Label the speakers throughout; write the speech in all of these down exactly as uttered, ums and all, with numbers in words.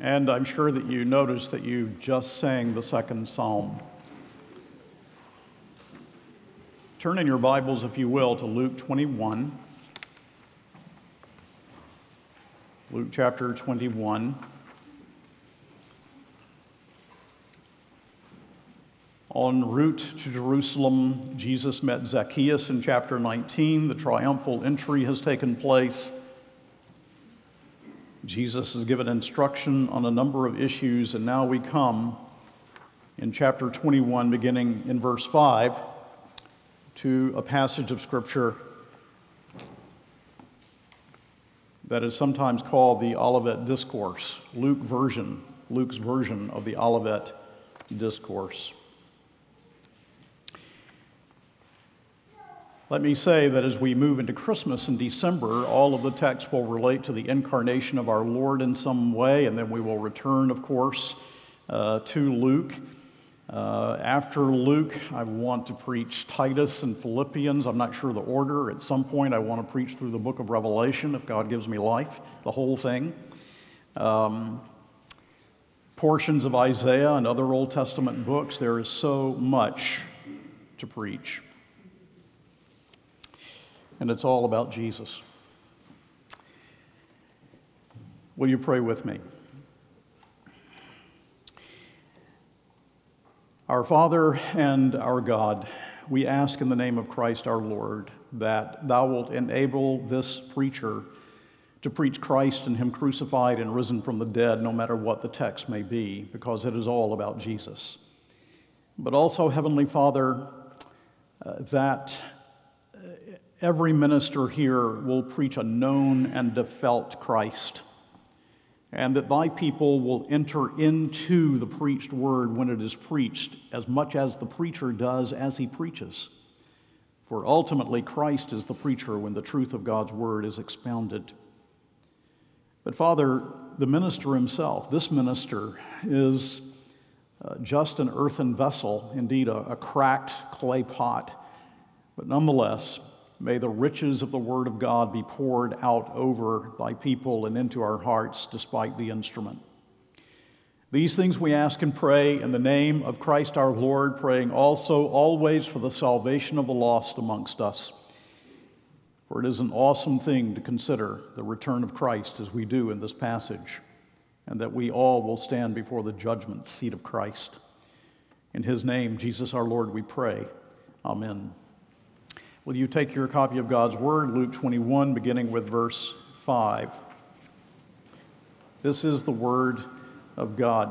Speaker 1: And I'm sure that you noticed that you just sang the second psalm. Turn in your Bibles, if you will, to Luke twenty-one. Luke chapter twenty-one. En route to Jerusalem, Jesus met Zacchaeus in chapter nineteen. The triumphal entry has taken place. Jesus has given instruction on a number of issues, and now we come in chapter twenty-one, beginning in verse five, to a passage of Scripture that is sometimes called the Olivet Discourse, Luke version, Luke's version of the Olivet Discourse. Let me say that as we move into Christmas in December, all of the texts will relate to the incarnation of our Lord in some way, and then we will return, of course, uh, to Luke. Uh, after Luke, I want to preach Titus and Philippians. I'm not sure the order. At some point, I want to preach through the book of Revelation, if God gives me life, the whole thing. Um, portions of Isaiah and other Old Testament books. There is so much to preach. And it's all about Jesus. Will you pray with me? Our Father and our God, we ask in the name of Christ our Lord that thou wilt enable this preacher to preach Christ and him crucified and risen from the dead, no matter what the text may be, because it is all about Jesus. But also, Heavenly Father, uh, that every minister here will preach a known and a felt Christ, and that thy people will enter into the preached word when it is preached as much as the preacher does as he preaches. For ultimately, Christ is the preacher when the truth of God's word is expounded. But Father, the minister himself, this minister, is uh, just an earthen vessel, indeed a, a cracked clay pot, but nonetheless, may the riches of the Word of God be poured out over thy people and into our hearts despite the instrument. These things we ask and pray in the name of Christ our Lord, praying also always for the salvation of the lost amongst us. For it is an awesome thing to consider the return of Christ as we do in this passage, and that we all will stand before the judgment seat of Christ. In his name, Jesus our Lord, we pray. Amen. Will you take your copy of God's Word, Luke twenty-one, beginning with verse five. This is the Word of God.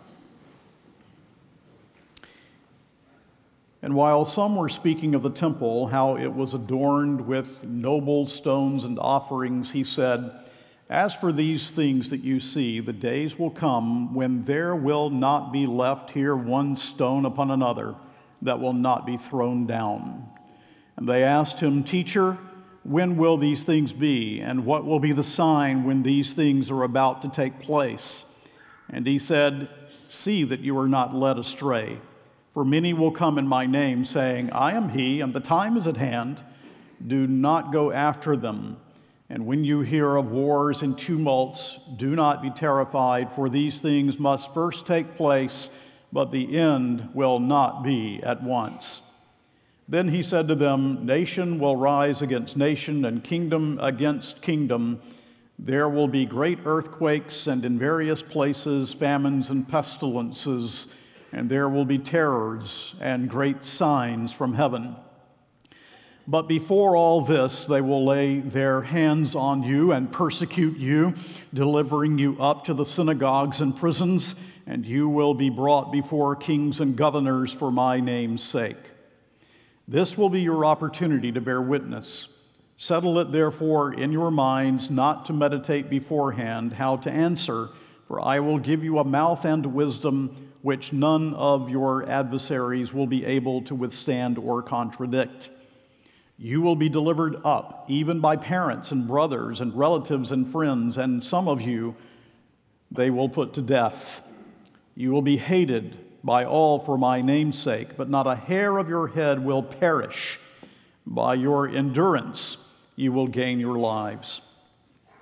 Speaker 1: And while some were speaking of the temple, how it was adorned with noble stones and offerings, he said, "As for these things that you see, the days will come when there will not be left here one stone upon another that will not be thrown down." And they asked him, "Teacher, when will these things be? And what will be the sign when these things are about to take place?" And he said, "See that you are not led astray. For many will come in my name, saying, 'I am he, and the time is at hand.' Do not go after them. And when you hear of wars and tumults, do not be terrified, for these things must first take place, but the end will not be at once." Then he said to them, "Nation will rise against nation, and kingdom against kingdom. There will be great earthquakes, and in various places famines and pestilences, and there will be terrors and great signs from heaven. But before all this, they will lay their hands on you and persecute you, delivering you up to the synagogues and prisons, and you will be brought before kings and governors for my name's sake. This will be your opportunity to bear witness. Settle it, therefore, in your minds not to meditate beforehand how to answer, for I will give you a mouth and wisdom which none of your adversaries will be able to withstand or contradict. You will be delivered up, even by parents and brothers and relatives and friends, and some of you they will put to death. You will be hated by all for my name's sake, but not a hair of your head will perish. By your endurance you will gain your lives.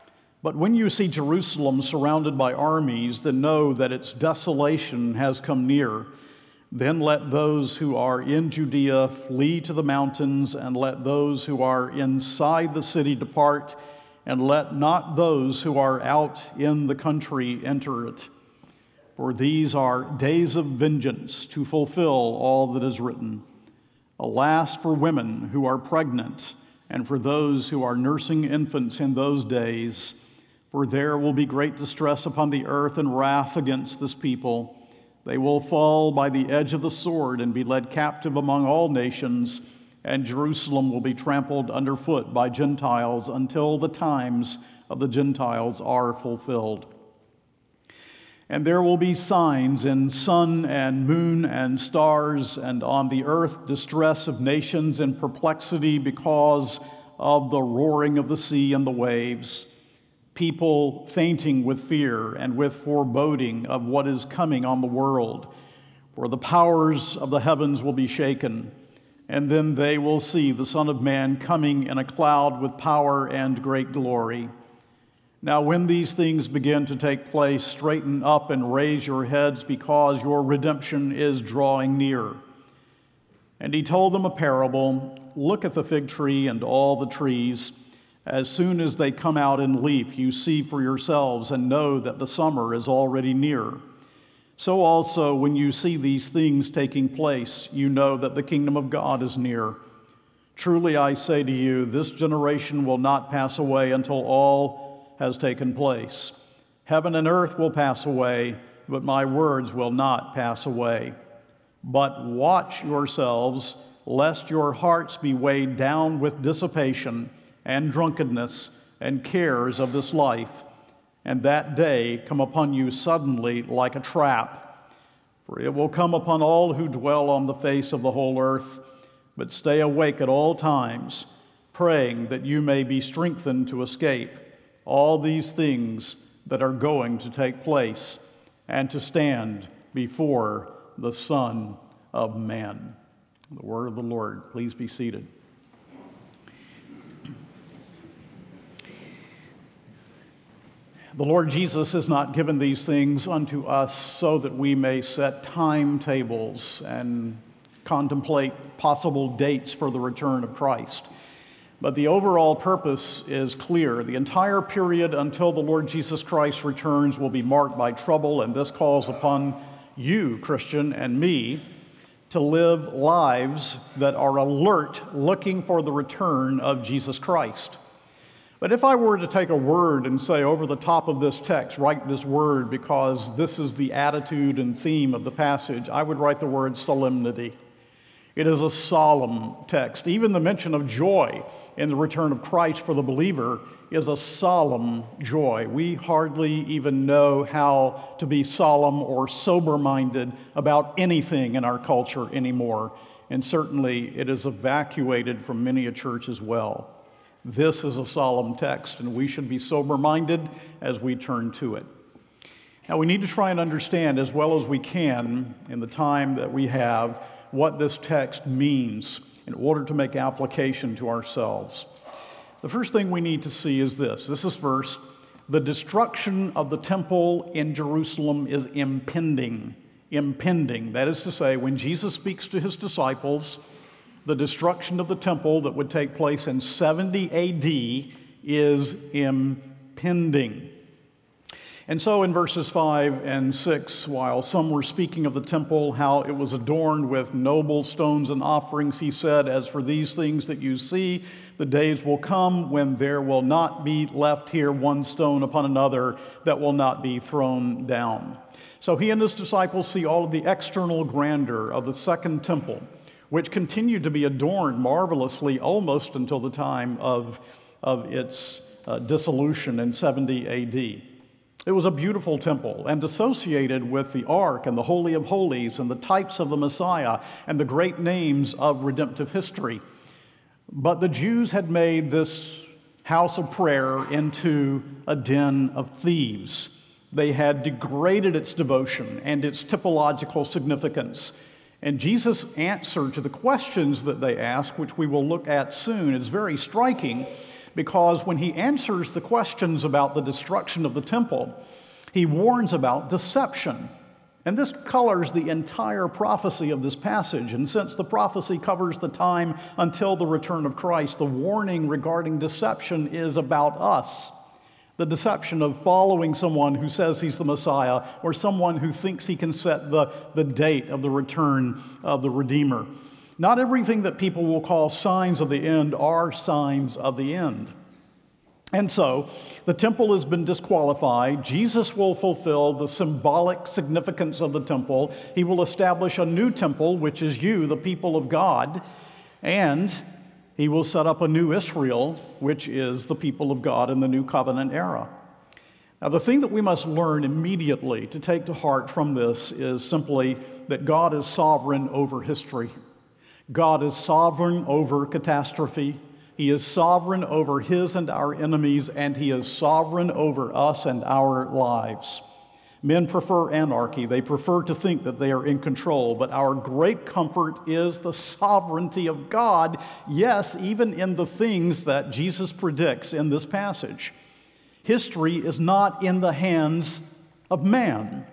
Speaker 1: But when you see Jerusalem surrounded by armies, then know that its desolation has come near. Then let those who are in Judea flee to the mountains, and let those who are inside the city depart, and let not those who are out in the country enter it. For these are days of vengeance, to fulfill all that is written. Alas for women who are pregnant, and for those who are nursing infants in those days, for there will be great distress upon the earth and wrath against this people. They will fall by the edge of the sword and be led captive among all nations, and Jerusalem will be trampled underfoot by Gentiles until the times of the Gentiles are fulfilled. And there will be signs in sun and moon and stars, and on the earth distress of nations and perplexity because of the roaring of the sea and the waves, people fainting with fear and with foreboding of what is coming on the world. For the powers of the heavens will be shaken, and then they will see the Son of Man coming in a cloud with power and great glory. Now, when these things begin to take place, straighten up and raise your heads, because your redemption is drawing near. And he told them a parable. Look at the fig tree and all the trees. As soon as they come out in leaf, you see for yourselves and know that the summer is already near. So also, when you see these things taking place, you know that the kingdom of God is near. Truly I say to you, this generation will not pass away until all has taken place. Heaven and earth will pass away, but my words will not pass away. But watch yourselves, lest your hearts be weighed down with dissipation and drunkenness and cares of this life, and that day come upon you suddenly like a trap. For it will come upon all who dwell on the face of the whole earth. But stay awake at all times, praying that you may be strengthened to escape all these things that are going to take place and to stand before the Son of Man. The word of the Lord. Please be seated. The Lord Jesus has not given these things unto us so that we may set timetables and contemplate possible dates for the return of Christ. But the overall purpose is clear. The entire period until the Lord Jesus Christ returns will be marked by trouble, and this calls upon you, Christian, and me to live lives that are alert, looking for the return of Jesus Christ. But if I were to take a word and say over the top of this text, write this word because this is the attitude and theme of the passage, I would write the word solemnity. It is a solemn text. Even the mention of joy in the return of Christ for the believer is a solemn joy. We hardly even know how to be solemn or sober-minded about anything in our culture anymore, and certainly it is evacuated from many a church as well. This is a solemn text, and we should be sober-minded as we turn to it. Now, we need to try and understand as well as we can in the time that we have what this text means in order to make application to ourselves. The first thing we need to see is this. This is first, the destruction of the temple in Jerusalem is impending. Impending. That is to say, when Jesus speaks to his disciples, the destruction of the temple that would take place in seventy A D is impending. And so in verses five and six, while some were speaking of the temple, how it was adorned with noble stones and offerings, he said, as for these things that you see, the days will come when there will not be left here one stone upon another that will not be thrown down. So he and his disciples see all of the external grandeur of the second temple, which continued to be adorned marvelously almost until the time of, of its uh, dissolution in seventy A D. It was a beautiful temple and associated with the Ark and the Holy of Holies and the types of the Messiah and the great names of redemptive history. But the Jews had made this house of prayer into a den of thieves. They had degraded its devotion and its typological significance. And Jesus' answer to the questions that they ask, which we will look at soon, is very striking, because when he answers the questions about the destruction of the temple, he warns about deception. And this colors the entire prophecy of this passage. And since the prophecy covers the time until the return of Christ, the warning regarding deception is about us. The deception of following someone who says he's the Messiah, or someone who thinks he can set the, the date of the return of the Redeemer. Not everything that people will call signs of the end are signs of the end. And so, the temple has been disqualified. Jesus will fulfill the symbolic significance of the temple. He will establish a new temple, which is you, the people of God. And he will set up a new Israel, which is the people of God in the new covenant era. Now, the thing that we must learn immediately to take to heart from this is simply that God is sovereign over history. God is sovereign over catastrophe. He is sovereign over his and our enemies, and he is sovereign over us and our lives. Men prefer anarchy. They prefer to think that they are in control, but our great comfort is the sovereignty of God, yes, even in the things that Jesus predicts in this passage. History is not in the hands of man.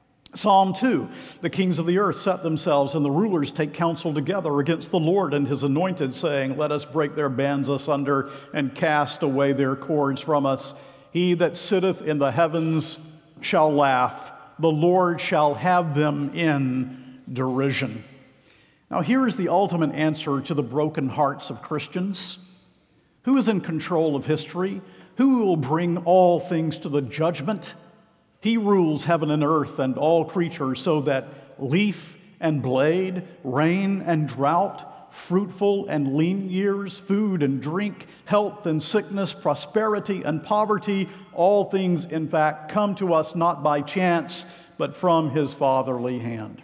Speaker 1: Psalm two, the kings of the earth set themselves, and the rulers take counsel together against the Lord and his anointed, saying, let us break their bands asunder and cast away their cords from us. He that sitteth in the heavens shall laugh. The Lord shall have them in derision. Now here is the ultimate answer to the broken hearts of Christians. Who is in control of history? Who will bring all things to the judgment? He rules heaven and earth and all creatures, so that leaf and blade, rain and drought, fruitful and lean years, food and drink, health and sickness, prosperity and poverty, all things, in fact, come to us not by chance, but from his fatherly hand.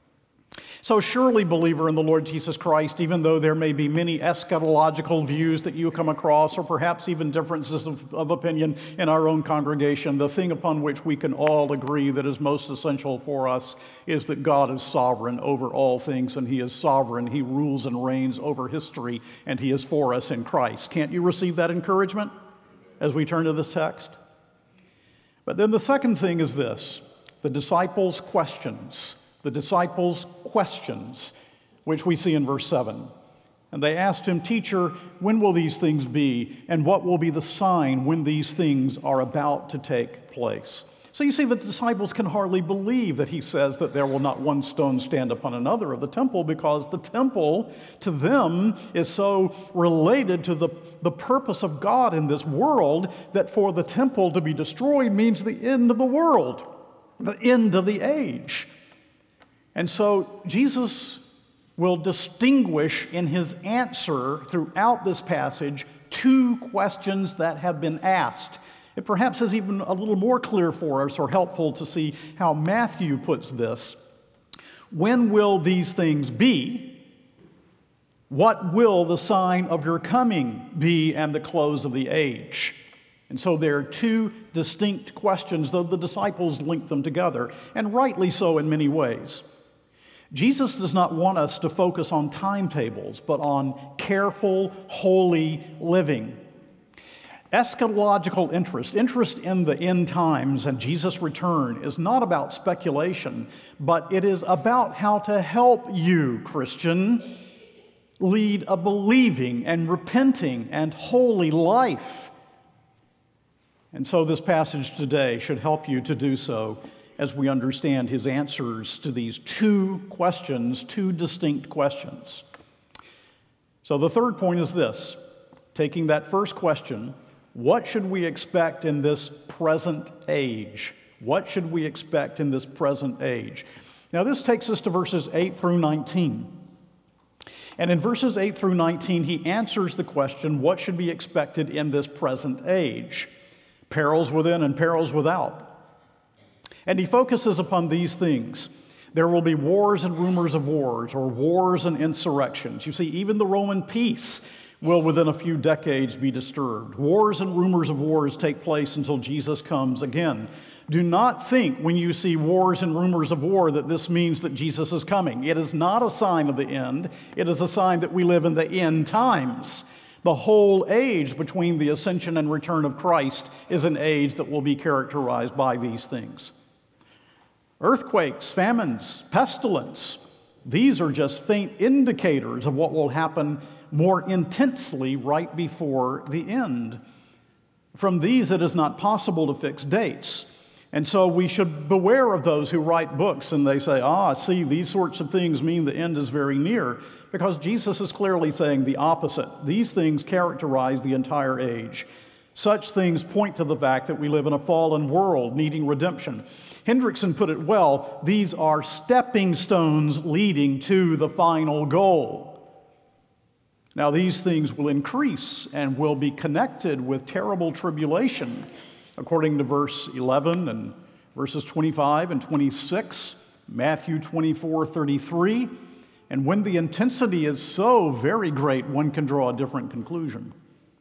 Speaker 1: So surely, believer in the Lord Jesus Christ, even though there may be many eschatological views that you come across, or perhaps even differences of, of opinion in our own congregation, the thing upon which we can all agree that is most essential for us is that God is sovereign over all things, and he is sovereign. He rules and reigns over history, and he is for us in Christ. Can't you receive that encouragement as we turn to this text? But then the second thing is this: the disciples' questions. The disciples' questions, which we see in verse seven. And they asked him, Teacher, when will these things be? And what will be the sign when these things are about to take place? So you see, the disciples can hardly believe that he says that there will not one stone stand upon another of the temple, because the temple to them is so related to the, the purpose of God in this world that for the temple to be destroyed means the end of the world, the end of the age. And so Jesus will distinguish in his answer throughout this passage two questions that have been asked. It perhaps is even a little more clear for us, or helpful to see how Matthew puts this. When will these things be? What will the sign of your coming be and the close of the age? And so there are two distinct questions, though the disciples link them together, and rightly so in many ways. Jesus does not want us to focus on timetables, but on careful, holy living. Eschatological interest, interest in the end times and Jesus' return, is not about speculation, but it is about how to help you, Christian, lead a believing and repenting and holy life. And so this passage today should help you to do so, as we understand his answers to these two questions, two distinct questions. So the third point is this: taking that first question, what should we expect in this present age? What should we expect in this present age? Now this takes us to verses eight through nineteen. And in verses eight through nineteen, he answers the question, what should be expected in this present age? Perils within and perils without. And he focuses upon these things. There will be wars and rumors of wars, or wars and insurrections. You see, even the Roman peace will within a few decades be disturbed. Wars and rumors of wars take place until Jesus comes again. Do not think when you see wars and rumors of war that this means that Jesus is coming. It is not a sign of the end. It is a sign that we live in the end times. The whole age between the ascension and return of Christ is an age that will be characterized by these things. Earthquakes, famines, pestilence, these are just faint indicators of what will happen more intensely right before the end. From these, it is not possible to fix dates. And so we should beware of those who write books and they say, ah, see, these sorts of things mean the end is very near, because Jesus is clearly saying the opposite. These things characterize the entire age. Such things point to the fact that we live in a fallen world needing redemption. Hendrickson put it well, these are stepping stones leading to the final goal. Now, these things will increase and will be connected with terrible tribulation, according to verse eleven and verses twenty-five and twenty-six, Matthew twenty-four thirty-three. And when the intensity is so very great, one can draw a different conclusion.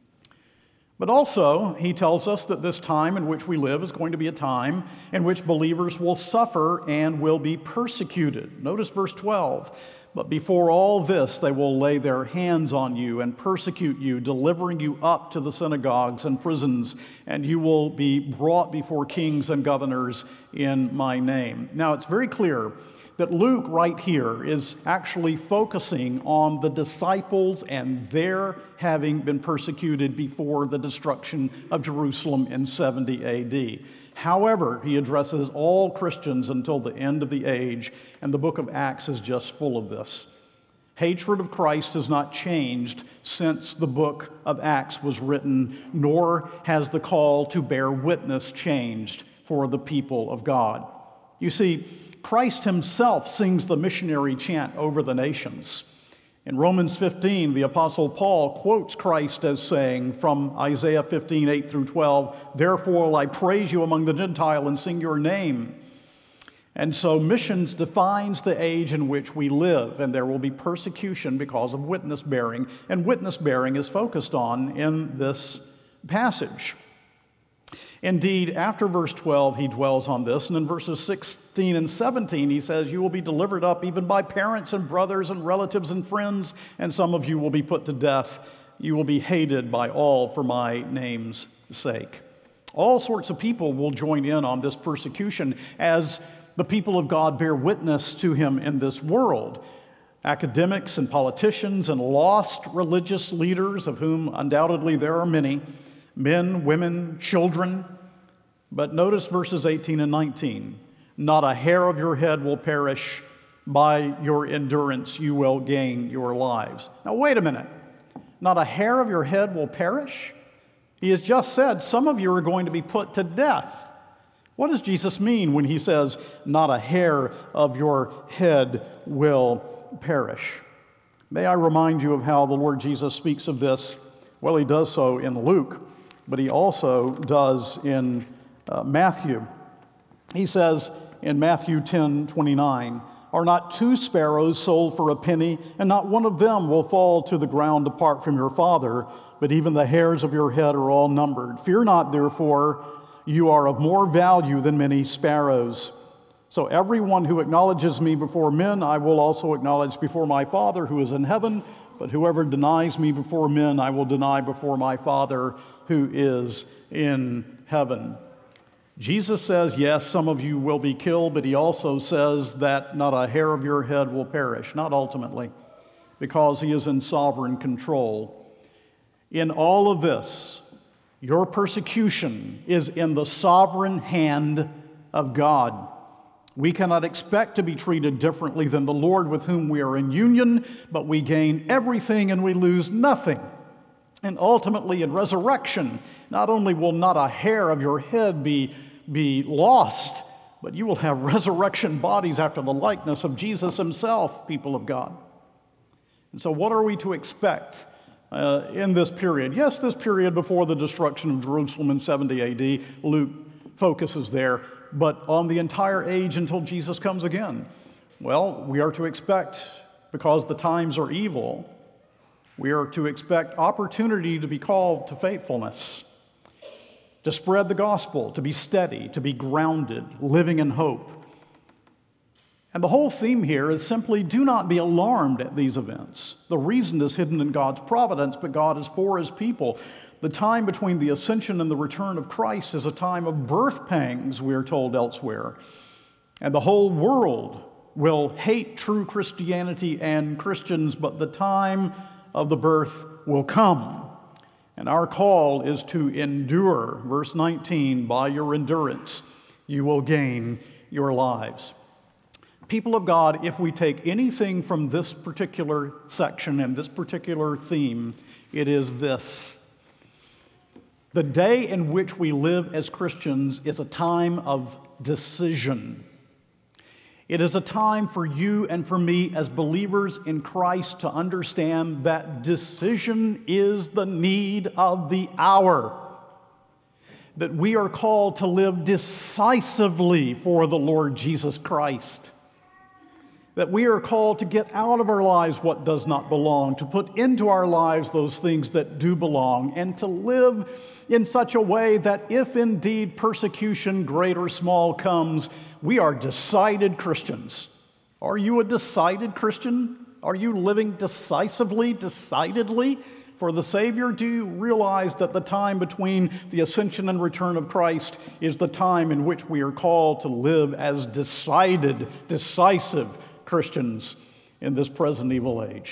Speaker 1: But also, he tells us that this time in which we live is going to be a time in which believers will suffer and will be persecuted. Notice verse twelve. But before all this, they will lay their hands on you and persecute you, delivering you up to the synagogues and prisons, and you will be brought before kings and governors in my name. Now, it's very clear that Luke right here is actually focusing on the disciples and their having been persecuted before the destruction of Jerusalem in seventy A D. However, he addresses all Christians until the end of the age, and the book of Acts is just full of this. Hatred of Christ has not changed since the book of Acts was written, nor has the call to bear witness changed for the people of God. You see, Christ himself sings the missionary chant over the nations. In Romans fifteen, the Apostle Paul quotes Christ as saying from Isaiah fifteen, eight through twelve, "Therefore will I praise you among the Gentiles and sing your name." And so missions defines the age in which we live, and there will be persecution because of witness bearing, and witness bearing is focused on in this passage. Indeed, after verse twelve, he dwells on this, and in verses sixteen and seventeen, he says, "You will be delivered up even by parents and brothers and relatives and friends, and some of you will be put to death. You will be hated by all for my name's sake." All sorts of people will join in on this persecution as the people of God bear witness to him in this world. Academics and politicians and lost religious leaders, of whom undoubtedly there are many, men, women, children. But notice verses eighteen and nineteen. "Not a hair of your head will perish. By your endurance you will gain your lives." Now wait a minute. Not a hair of your head will perish? He has just said some of you are going to be put to death. What does Jesus mean when he says, "Not a hair of your head will perish"? May I remind you of how the Lord Jesus speaks of this? Well, he does so in Luke, but he also does in uh, Matthew. He says in Matthew ten twenty-nine, "Are not two sparrows sold for a penny, and not one of them will fall to the ground apart from your Father, but even the hairs of your head are all numbered. Fear not, therefore, you are of more value than many sparrows. So everyone who acknowledges me before men, I will also acknowledge before my Father who is in heaven. But whoever denies me before men, I will deny before my Father who is in heaven." Jesus says, yes, some of you will be killed, but he also says that not a hair of your head will perish, not ultimately, because he is in sovereign control. In all of this, your persecution is in the sovereign hand of God. We cannot expect to be treated differently than the Lord with whom we are in union, but we gain everything and we lose nothing. And ultimately, in resurrection, not only will not a hair of your head be, be lost, but you will have resurrection bodies after the likeness of Jesus himself, people of God. And so what are we to expect uh, in this period? Yes, this period before the destruction of Jerusalem in seventy A D, Luke focuses there, but on the entire age until Jesus comes again. Well, we are to expect, because the times are evil, we are to expect opportunity to be called to faithfulness, to spread the gospel, to be steady, to be grounded, living in hope. And the whole theme here is simply do not be alarmed at these events. The reason is hidden in God's providence, but God is for his people. The time between the ascension and the return of Christ is a time of birth pangs, we are told elsewhere. And the whole world will hate true Christianity and Christians, but the time of the birth will come. And our call is to endure. Verse nineteen, by your endurance you will gain your lives. People of God, if we take anything from this particular section and this particular theme, it is this. The day in which we live as Christians is a time of decision. It is a time for you and for me as believers in Christ to understand that decision is the need of the hour. That we are called to live decisively for the Lord Jesus Christ. That we are called to get out of our lives what does not belong, to put into our lives those things that do belong, and to live in such a way that if indeed persecution, great or small, comes, we are decided Christians. Are you a decided Christian? Are you living decisively, decidedly for the Savior? Do you realize that the time between the ascension and return of Christ is the time in which we are called to live as decided, decisive Christians in this present evil age?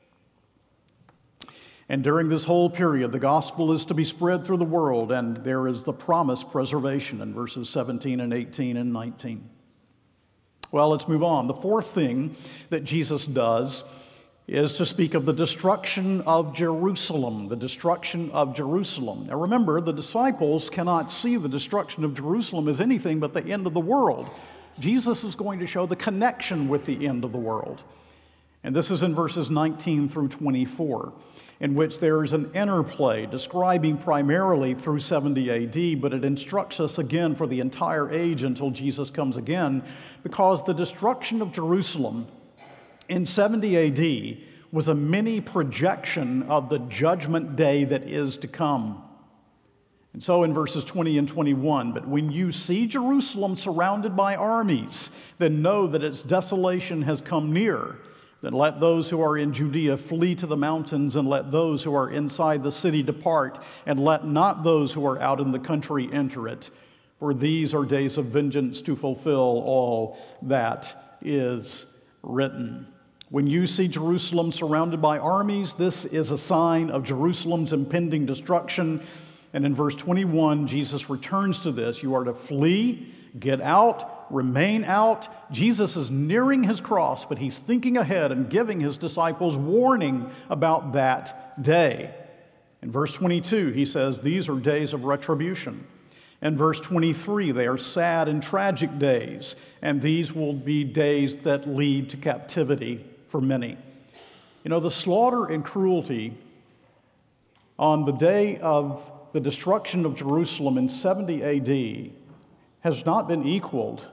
Speaker 1: And during this whole period, the gospel is to be spread through the world, and there is the promised preservation in verses seventeen and eighteen and nineteen. Well, let's move on. The fourth thing that Jesus does is to speak of the destruction of Jerusalem, the destruction of Jerusalem. Now remember, the disciples cannot see the destruction of Jerusalem as anything but the end of the world. Jesus is going to show the connection with the end of the world. And this is in verses nineteen through twenty-four, in which there is an interplay describing primarily through seventy A D, but it instructs us again for the entire age until Jesus comes again, because the destruction of Jerusalem in seventy A D was a mini projection of the judgment day that is to come. And so in verses twenty and twenty-one, but when you see Jerusalem surrounded by armies, then know that its desolation has come near. Then let those who are in Judea flee to the mountains, and let those who are inside the city depart, and let not those who are out in the country enter it. For these are days of vengeance to fulfill all that is written. When you see Jerusalem surrounded by armies, this is a sign of Jerusalem's impending destruction. And in verse twenty-one, Jesus returns to this. You are to flee, get out, remain out. Jesus is nearing his cross, but he's thinking ahead and giving his disciples warning about that day. In verse twenty-two, he says, these are days of retribution. In verse twenty-three, they are sad and tragic days, and these will be days that lead to captivity for many. You know, the slaughter and cruelty on the day of the destruction of Jerusalem in seventy A D has not been equaled.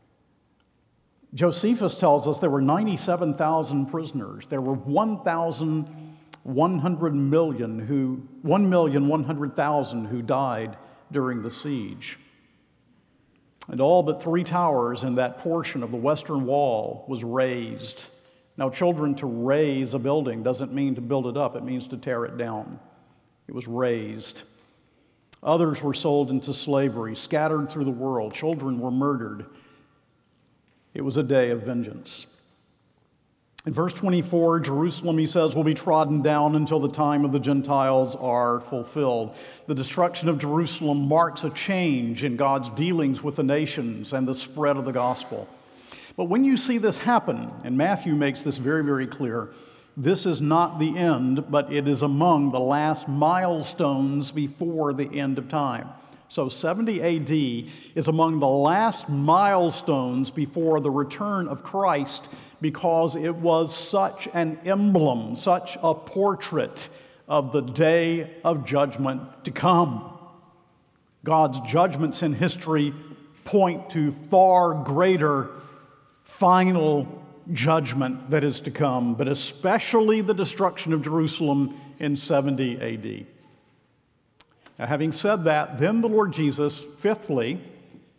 Speaker 1: Josephus tells us there were ninety-seven thousand prisoners. There were one thousand one hundred million who, one million one hundred thousand who died during the siege. And all but three towers in that portion of the western wall was razed. Now, children, to raise a building doesn't mean to build it up. It means to tear it down. It was razed. Others were sold into slavery, scattered through the world. Children were murdered. It was a day of vengeance. In verse twenty-four, Jerusalem, he says, will be trodden down until the time of the Gentiles are fulfilled. The destruction of Jerusalem marks a change in God's dealings with the nations and the spread of the gospel. But when you see this happen, and Matthew makes this very, very clear, this is not the end, but it is among the last milestones before the end of time. So seventy A D is among the last milestones before the return of Christ, because it was such an emblem, such a portrait of the day of judgment to come. God's judgments in history point to far greater final judgment that is to come, but especially the destruction of Jerusalem in seventy A D. Now, having said that, then the Lord Jesus, fifthly,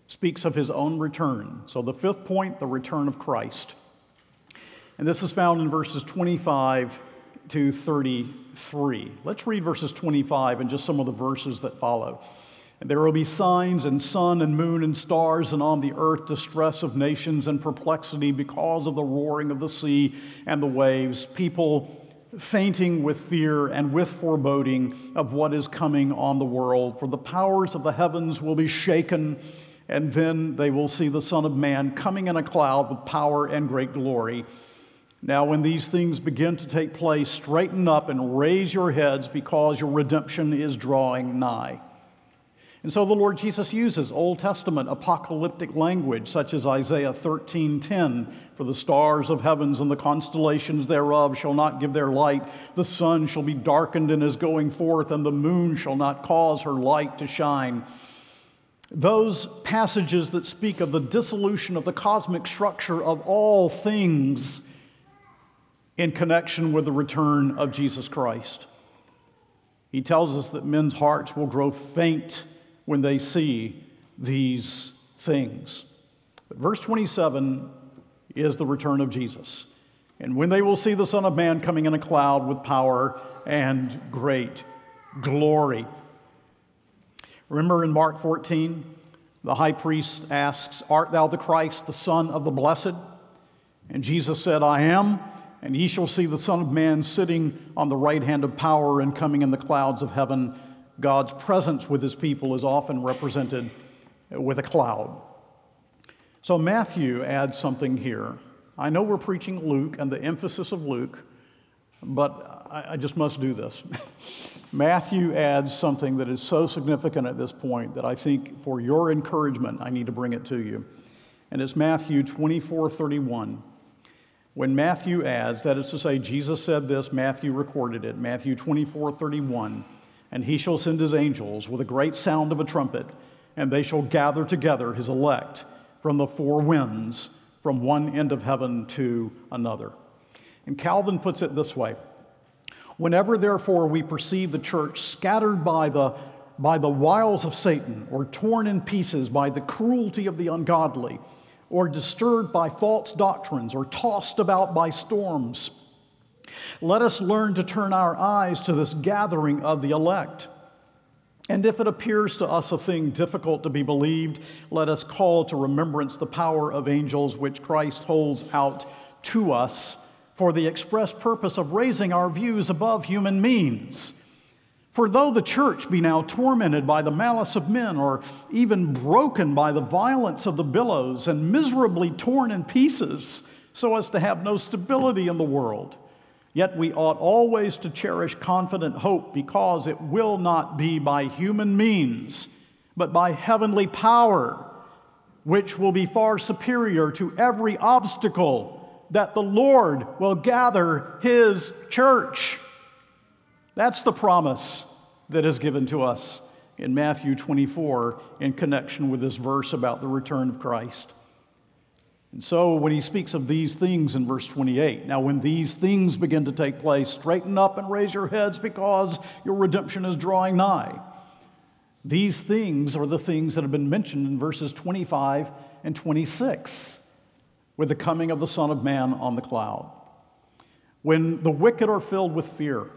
Speaker 1: speaks of his own return. So the fifth point, the return of Christ. And this is found in verses twenty-five to thirty-three. Let's read verses twenty-five and just some of the verses that follow. And there will be signs in sun and moon and stars, and on the earth distress of nations and perplexity because of the roaring of the sea and the waves, people fainting with fear and with foreboding of what is coming on the world. For the powers of the heavens will be shaken, and then they will see the Son of Man coming in a cloud with power and great glory. Now, when these things begin to take place, straighten up and raise your heads, because your redemption is drawing nigh. And so the Lord Jesus uses Old Testament apocalyptic language, such as Isaiah thirteen ten, for the stars of heavens and the constellations thereof shall not give their light. The sun shall be darkened in his going forth, and the moon shall not cause her light to shine. Those passages that speak of the dissolution of the cosmic structure of all things in connection with the return of Jesus Christ. He tells us that men's hearts will grow faint when they see these things. But verse twenty-seven is the return of Jesus. And when they will see the Son of Man coming in a cloud with power and great glory. Remember in Mark fourteen, the high priest asks, "Art thou the Christ, the Son of the Blessed?" And Jesus said, "I am. And ye shall see the Son of Man sitting on the right hand of power and coming in the clouds of heaven." God's presence with his people is often represented with a cloud. So Matthew adds something here. I know we're preaching Luke and the emphasis of Luke, but I, I just must do this. Matthew adds something that is so significant at this point that I think for your encouragement, I need to bring it to you. And it's Matthew twenty-four thirty-one. When Matthew adds, that is to say, Jesus said this, Matthew recorded it, Matthew twenty-four thirty-one, "And he shall send his angels with a great sound of a trumpet, and they shall gather together his elect from the four winds, from one end of heaven to another." And Calvin puts it this way: "Whenever, therefore, we perceive the church scattered by the, by the wiles of Satan, or torn in pieces by the cruelty of the ungodly, or disturbed by false doctrines, or tossed about by storms, let us learn to turn our eyes to this gathering of the elect. And if it appears to us a thing difficult to be believed, let us call to remembrance the power of angels which Christ holds out to us for the express purpose of raising our views above human means. For though the church be now tormented by the malice of men, or even broken by the violence of the billows, and miserably torn in pieces, so as to have no stability in the world, yet we ought always to cherish confident hope, because it will not be by human means, but by heavenly power, which will be far superior to every obstacle, that the Lord will gather his church." That's the promise that is given to us in Matthew twenty-four in connection with this verse about the return of Christ. And so when he speaks of these things in verse twenty-eight, "Now when these things begin to take place, straighten up and raise your heads, because your redemption is drawing nigh." These things are the things that have been mentioned in verses twenty-five and twenty-six, with the coming of the Son of Man on the cloud. When the wicked are filled with fear,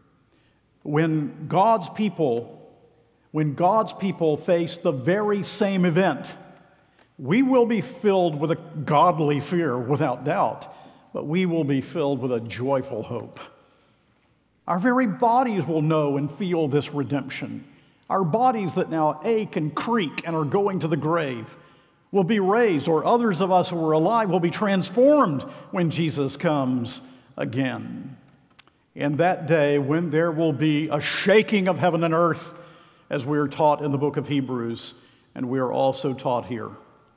Speaker 1: when God's people, when God's people face the very same event, we will be filled with a godly fear, without doubt, but we will be filled with a joyful hope. Our very bodies will know and feel this redemption. Our bodies that now ache and creak and are going to the grave will be raised, or others of us who are alive will be transformed when Jesus comes again. In that day, when there will be a shaking of heaven and earth, as we are taught in the book of Hebrews, and we are also taught here.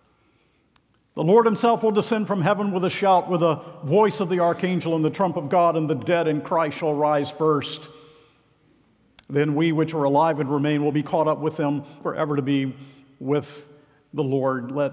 Speaker 1: The Lord himself will descend from heaven with a shout, with the voice of the archangel and the trump of God, and the dead in Christ shall rise first. Then we which are alive and remain will be caught up with them forever to be with the Lord. Let,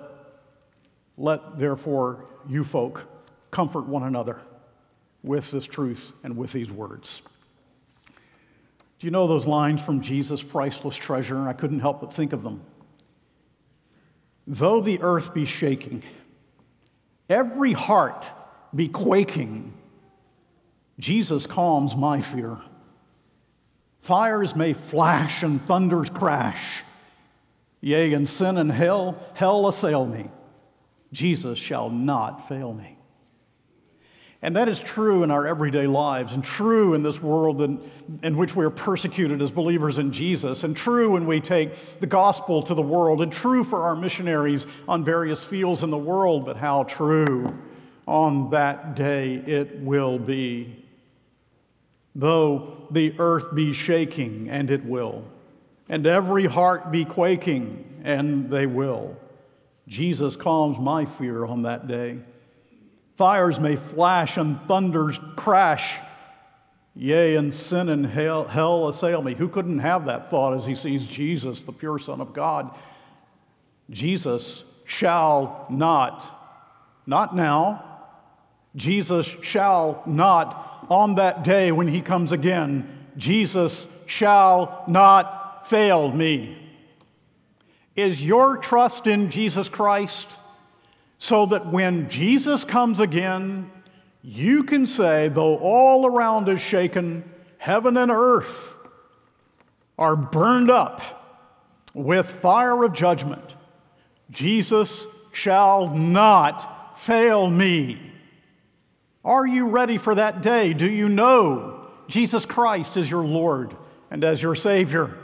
Speaker 1: let therefore you folk comfort one another with this truth and with these words. Do you know those lines from Jesus' Priceless Treasure? I couldn't help but think of them. Though the earth be shaking, every heart be quaking, Jesus calms my fear. Fires may flash and thunders crash, yea, and sin and hell, hell assail me, Jesus shall not fail me. And that is true in our everyday lives, and true in this world in, in which we are persecuted as believers in Jesus, and true when we take the gospel to the world, and true for our missionaries on various fields in the world, but how true on that day it will be. Though the earth be shaking, and it will, and every heart be quaking, and they will, Jesus calms my fear on that day. Fires may flash and thunders crash, yea, and sin and hell, hell assail me. Who couldn't have that thought as he sees Jesus, the pure Son of God? Jesus shall not, not now, Jesus shall not, on that day when he comes again, Jesus shall not fail me. Is your trust in Jesus Christ so that when Jesus comes again, you can say, though all around is shaken, heaven and earth are burned up with fire of judgment, Jesus shall not fail me. Are you ready for that day? Do you know Jesus Christ is your Lord and as your Savior?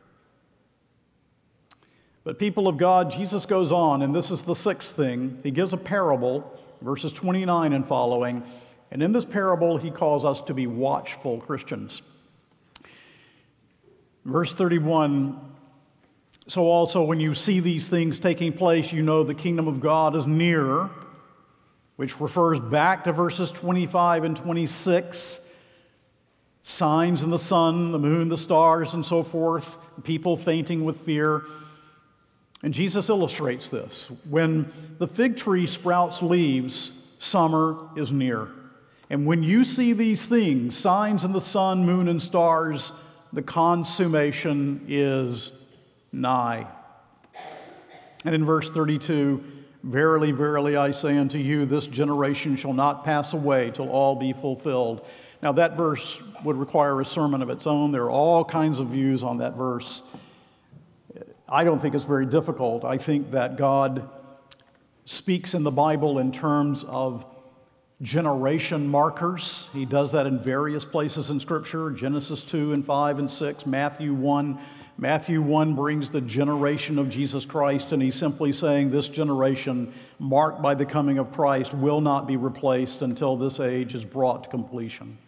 Speaker 1: But people of God, Jesus goes on, and this is the sixth thing. He gives a parable, verses twenty-nine and following, and in this parable he calls us to be watchful Christians. Verse thirty-one, so also when you see these things taking place, you know the kingdom of God is near, which refers back to verses twenty-five and twenty-six, signs in the sun, the moon, the stars, and so forth, people fainting with fear. And Jesus illustrates this. When the fig tree sprouts leaves, summer is near. And when you see these things, signs in the sun, moon, and stars, the consummation is nigh. And in verse thirty-two, verily, verily, I say unto you, this generation shall not pass away till all be fulfilled. Now that verse would require a sermon of its own. There are all kinds of views on that verse. I don't think it's very difficult. I think that God speaks in the Bible in terms of generation markers. He does that in various places in Scripture, Genesis two and five and six, Matthew one. Matthew one brings the generation of Jesus Christ, and he's simply saying this generation marked by the coming of Christ will not be replaced until this age is brought to completion.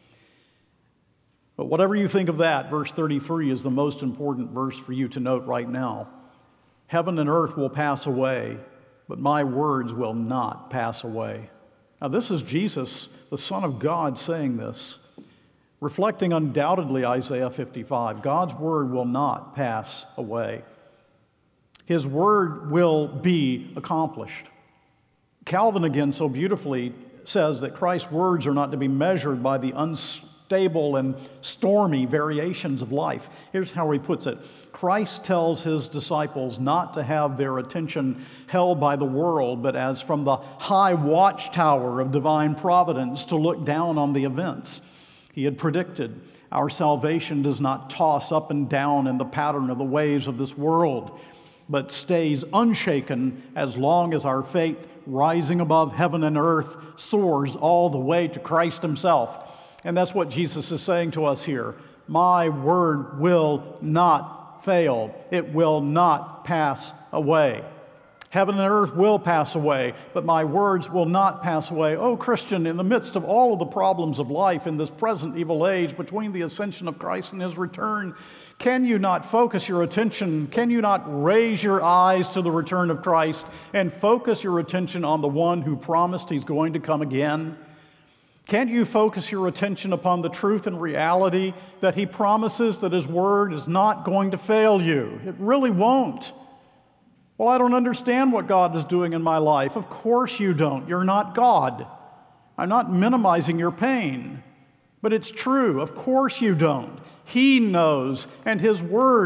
Speaker 1: But whatever you think of that, verse thirty-three is the most important verse for you to note right now. Heaven and earth will pass away, but my words will not pass away. Now this is Jesus, the Son of God, saying this, reflecting undoubtedly Isaiah fifty-five. God's word will not pass away. His word will be accomplished. Calvin again so beautifully says that Christ's words are not to be measured by the unstable and stormy variations of life. Here's how he puts it. Christ tells his disciples not to have their attention held by the world, but as from the high watchtower of divine providence to look down on the events. He had predicted our salvation does not toss up and down in the pattern of the waves of this world, but stays unshaken as long as our faith, rising above heaven and earth, soars all the way to Christ himself. And that's what Jesus is saying to us here. My word will not fail. It will not pass away. Heaven and earth will pass away, but my words will not pass away. Oh, Christian, in the midst of all of the problems of life in this present evil age, between the ascension of Christ and his return, can you not focus your attention? Can you not raise your eyes to the return of Christ and focus your attention on the one who promised he's going to come again? Can't you focus your attention upon the truth and reality that he promises that his word is not going to fail you? It really won't. Well, I don't understand what God is doing in my life. Of course you don't. You're not God. I'm not minimizing your pain, but it's true. Of course you don't. He knows, and his word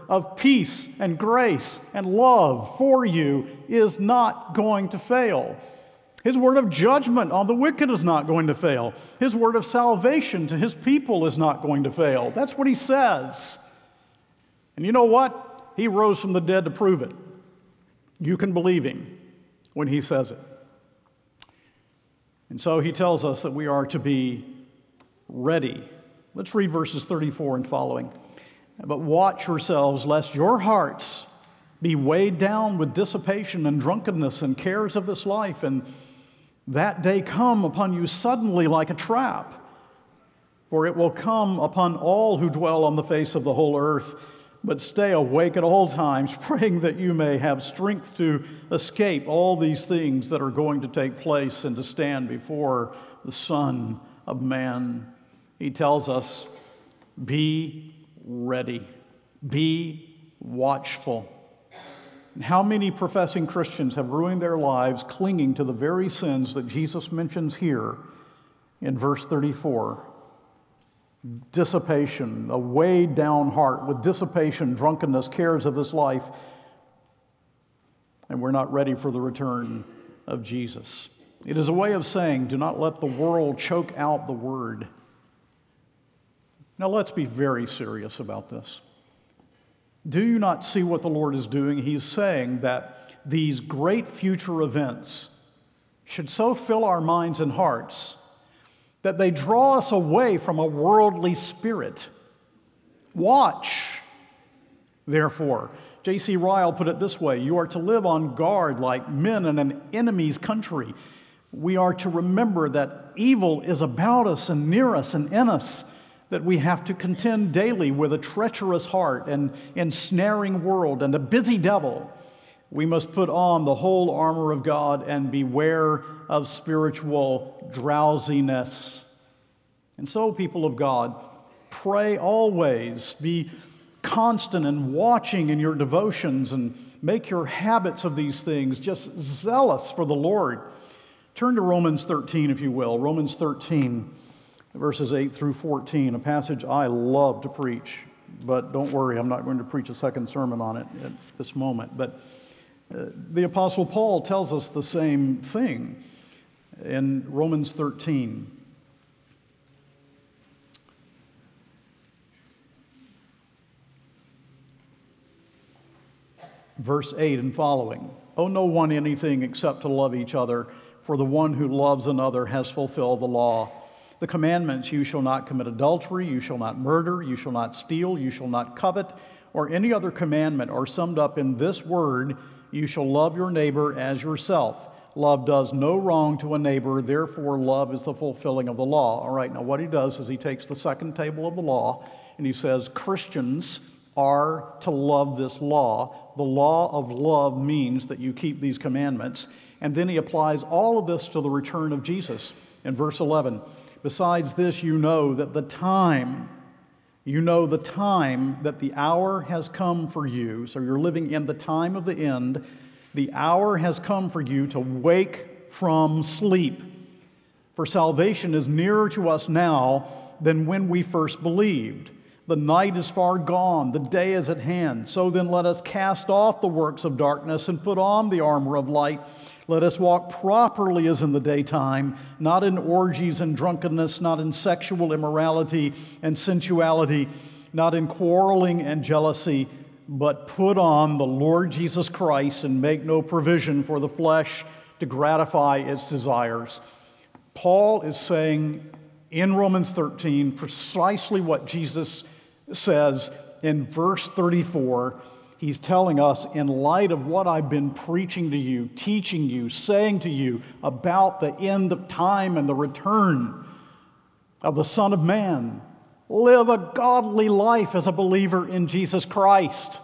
Speaker 1: of peace and grace and love for you is not going to fail. His word of judgment on the wicked is not going to fail. His word of salvation to his people is not going to fail. That's what he says. And you know what? He rose from the dead to prove it. You can believe him when he says it. And so he tells us that we are to be ready. Let's read verses thirty-four and following. But watch yourselves, lest your hearts be weighed down with dissipation and drunkenness and cares of this life, and that day come upon you suddenly like a trap. For it will come upon all who dwell on the face of the whole earth. But stay awake at all times, praying that you may have strength to escape all these things that are going to take place and to stand before the Son of Man. He tells us, be ready, be watchful. And how many professing Christians have ruined their lives clinging to the very sins that Jesus mentions here in verse thirty-four? Dissipation, a weighed down heart with dissipation, drunkenness, cares of this life. And we're not ready for the return of Jesus. It is a way of saying, do not let the world choke out the word. Now let's be very serious about this. Do you not see what the Lord is doing? He's saying that these great future events should so fill our minds and hearts that they draw us away from a worldly spirit. Watch, therefore. J C Ryle put it this way: you are to live on guard like men in an enemy's country. We are to remember that evil is about us and near us and in us, that we have to contend daily with a treacherous heart and ensnaring world and a busy devil. We must put on the whole armor of God and beware of spiritual drowsiness. And so, people of God, pray always, be constant and watching in your devotions, and make your habits of these things just zealous for the Lord. Turn to Romans thirteen, if you will. Romans thirteen. Verses eight through fourteen, a passage I love to preach, but don't worry, I'm not going to preach a second sermon on it at this moment. But uh, the Apostle Paul tells us the same thing in Romans thirteen. Verse eight and following. Owe no one anything except to love each other, for the one who loves another has fulfilled the law. The commandments: you shall not commit adultery, you shall not murder, you shall not steal, you shall not covet, or any other commandment are summed up in this word: you shall love your neighbor as yourself. Love does no wrong to a neighbor, therefore love is the fulfilling of the law. All right, now what he does is he takes the second table of the law and he says Christians are to love this law. The law of love means that you keep these commandments. And then he applies all of this to the return of Jesus in verse eleven. Besides this, you know that the time, you know the time that the hour has come for you. So you're living in the time of the end. The hour has come for you to wake from sleep. For salvation is nearer to us now than when we first believed. The night is far gone, the day is at hand. So then let us cast off the works of darkness and put on the armor of light. Let us walk properly as in the daytime, not in orgies and drunkenness, not in sexual immorality and sensuality, not in quarreling and jealousy, but put on the Lord Jesus Christ and make no provision for the flesh to gratify its desires. Paul is saying in Romans thirteen precisely what Jesus says in verse thirty-four. He's telling us, in light of what I've been preaching to you, teaching you, saying to you about the end of time and the return of the Son of Man, live a godly life as a believer in Jesus Christ.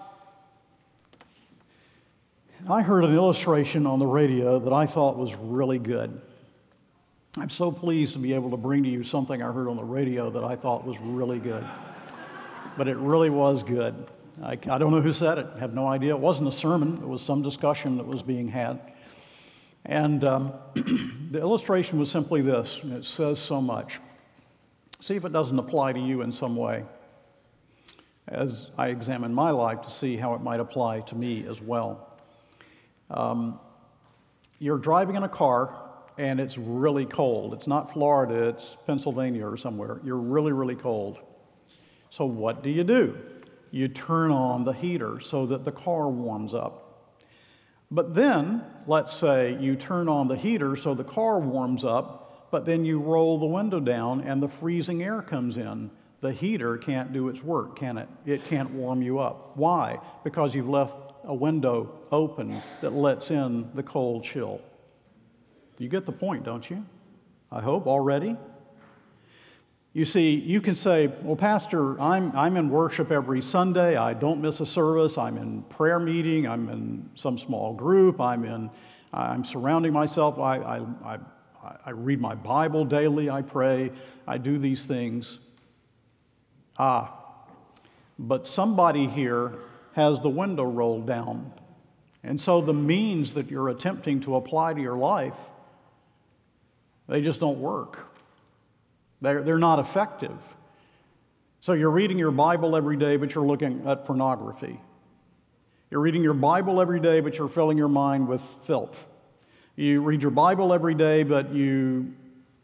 Speaker 1: I heard an illustration on the radio that I thought was really good. I'm so pleased to be able to bring to you something I heard on the radio that I thought was really good. But it really was good. I, I don't know who said it. I have no idea. It wasn't a sermon. It was some discussion that was being had. And um, the illustration was simply this, and it says so much. See if it doesn't apply to you in some way. as I examine my life to see how it might apply to me as well. Um, you're driving in a car and it's really cold. It's not Florida, it's Pennsylvania or somewhere. You're really, really cold. So what do you do? You turn on the heater so that the car warms up. But then, let's say you turn on the heater so the car warms up, but then you roll the window down and the freezing air comes in. The heater can't do its work, can it? It can't warm you up. Why? Because you've left a window open that lets in the cold chill. You get the point, don't you? I hope already. You see, you can say, well, Pastor, I'm, I'm in worship every Sunday. I don't miss a service. I'm in prayer meeting. I'm in some small group. I'm in, I'm surrounding myself. I, I, I, I read my Bible daily. I pray. I do these things. Ah, but somebody here has the window rolled down. And so the means that you're attempting to apply to your life, they just don't work. They're, they're not effective. So you're reading your Bible every day, but you're looking at pornography. You're reading your Bible every day, but you're filling your mind with filth. You read your Bible every day, but you,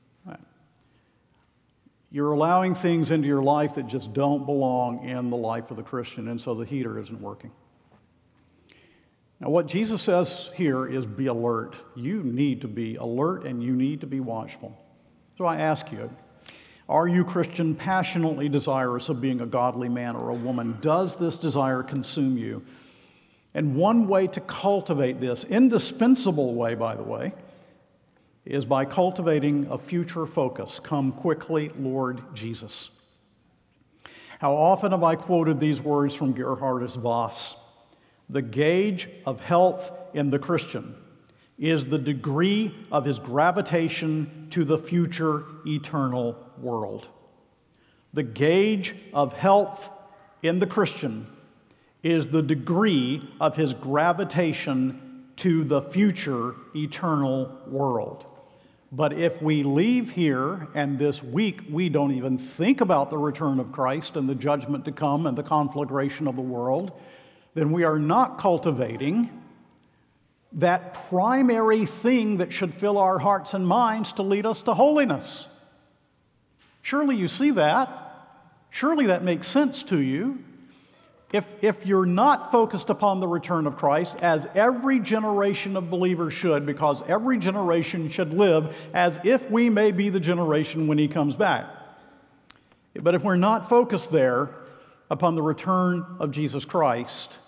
Speaker 1: you're allowing things into your life that just don't belong in the life of the Christian, and so the heater isn't working. Now, what Jesus says here is be alert. You need to be alert, and you need to be watchful. So I ask you, are you, Christian, passionately desirous of being a godly man or a woman? Does this desire consume you? And one way to cultivate this, indispensable way, by the way, is by cultivating a future focus. Come quickly, Lord Jesus. How often have I quoted these words from Geerhardus Vos? The gauge of health in the Christian is the degree of his gravitation to the future eternal world. The gauge of health in the Christian is the degree of his gravitation to the future eternal world. But if we leave here and this week we don't even think about the return of Christ and the judgment to come and the conflagration of the world, then we are not cultivating that primary thing that should fill our hearts and minds to lead us to holiness. Surely you see that. Surely that makes sense to you. If, if you're not focused upon the return of Christ, as every generation of believers should, because every generation should live as if we may be the generation when he comes back. But if we're not focused there upon the return of Jesus Christ,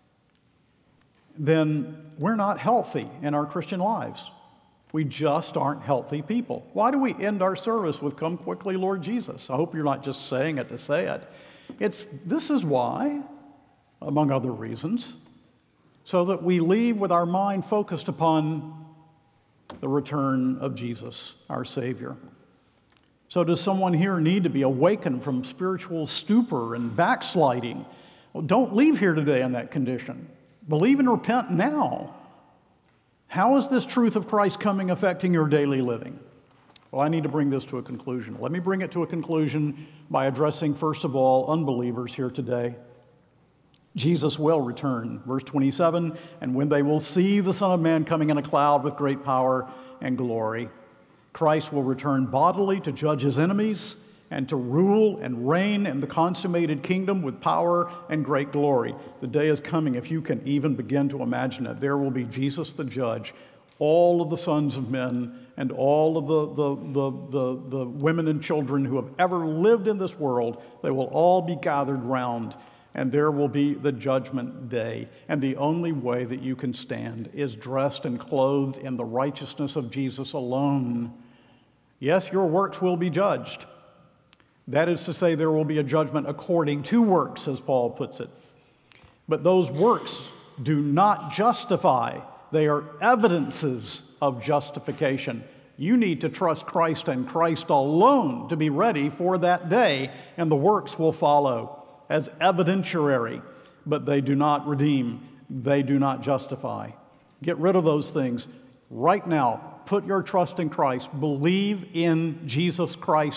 Speaker 1: then we're not healthy in our Christian lives. We just aren't healthy people. Why do we end our service with "Come quickly, Lord Jesus"? I hope you're not just saying it to say it. It's, this is why, among other reasons, so that we leave with our mind focused upon the return of Jesus, our Savior. So does someone here need to be awakened from spiritual stupor and backsliding? Well, don't leave here today in that condition. Believe and repent now. How is this truth of Christ coming affecting your daily living? Well, I need to bring this to a conclusion. Let me bring it to a conclusion by addressing, first of all, unbelievers here today. Jesus will return. Verse twenty-seven, and when they will see the Son of Man coming in a cloud with great power and glory. Christ will return bodily to judge his enemies and to rule and reign in the consummated kingdom with power and great glory. The day is coming, if you can even begin to imagine it. There will be Jesus the judge, all of the sons of men and all of the, the, the, the, the women and children who have ever lived in this world. They will all be gathered round, and there will be the judgment day. And the only way that you can stand is dressed and clothed in the righteousness of Jesus alone. Yes, your works will be judged. That is to say, there will be a judgment according to works, as Paul puts it. But those works do not justify. They are evidences of justification. You need to trust Christ and Christ alone to be ready for that day, and the works will follow as evidentiary, but they do not redeem. They do not justify. Get rid of those things right now. Put your trust in Christ. Believe in Jesus Christ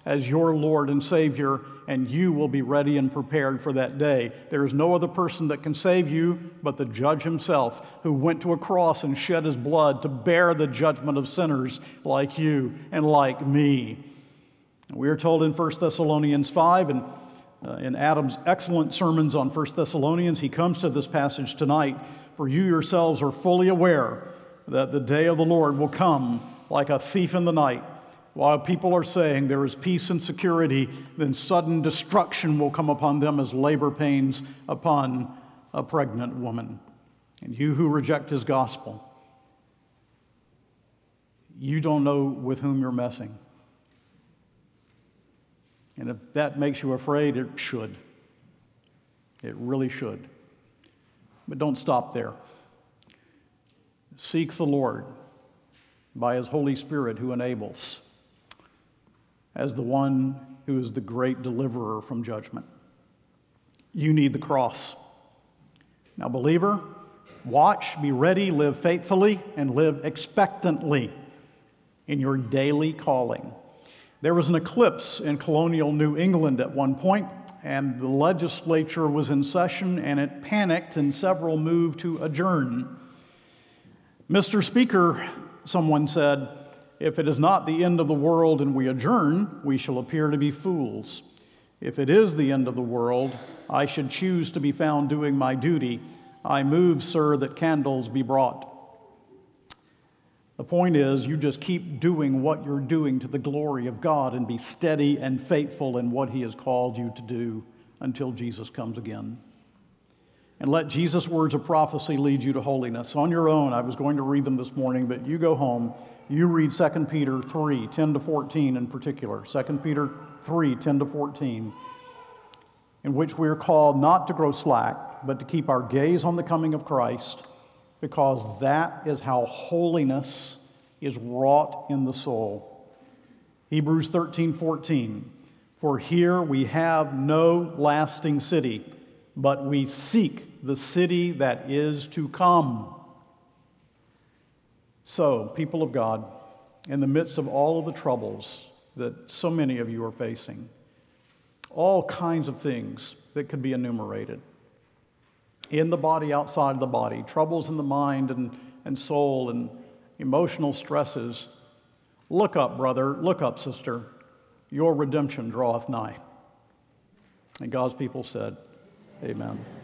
Speaker 1: as your Lord and Savior, and you will be ready and prepared for that day. There is no other person that can save you but the judge himself, who went to a cross and shed his blood to bear the judgment of sinners like you and like me. We are told in First Thessalonians five, and uh, in Adam's excellent sermons on First Thessalonians, he comes to this passage tonight, for you yourselves are fully aware that the day of the Lord will come like a thief in the night. While people are saying there is peace and security, then sudden destruction will come upon them as labor pains upon a pregnant woman. And you who reject his gospel, you don't know with whom you're messing. And if that makes you afraid, it should. It really should. But don't stop there. Seek the Lord by his Holy Spirit who enables, as the one who is the great deliverer from judgment. You need the cross. Now, believer, watch, be ready, live faithfully, and live expectantly in your daily calling. There was an eclipse in colonial New England at one point, and the legislature was in session, and it panicked, and several moved to adjourn. Mister Speaker, someone said, if it is not the end of the world and we adjourn, we shall appear to be fools. If it is the end of the world, I should choose to be found doing my duty. I move, sir, that candles be brought. The point is, you just keep doing what you're doing to the glory of God and be steady and faithful in what he has called you to do until Jesus comes again. And let Jesus' words of prophecy lead you to holiness. On your own, I was going to read them this morning, but you go home. You read Second Peter three, ten to fourteen in particular. Second Peter three, ten to fourteen, in which we are called not to grow slack, but to keep our gaze on the coming of Christ, because that is how holiness is wrought in the soul. Hebrews thirteen, fourteen, for here we have no lasting city, but we seek the city that is to come. So, people of God, in the midst of all of the troubles that so many of you are facing, all kinds of things that could be enumerated, in the body, outside of the body, troubles in the mind and, and soul and emotional stresses, look up, brother, look up, sister, your redemption draweth nigh. And God's people said, amen.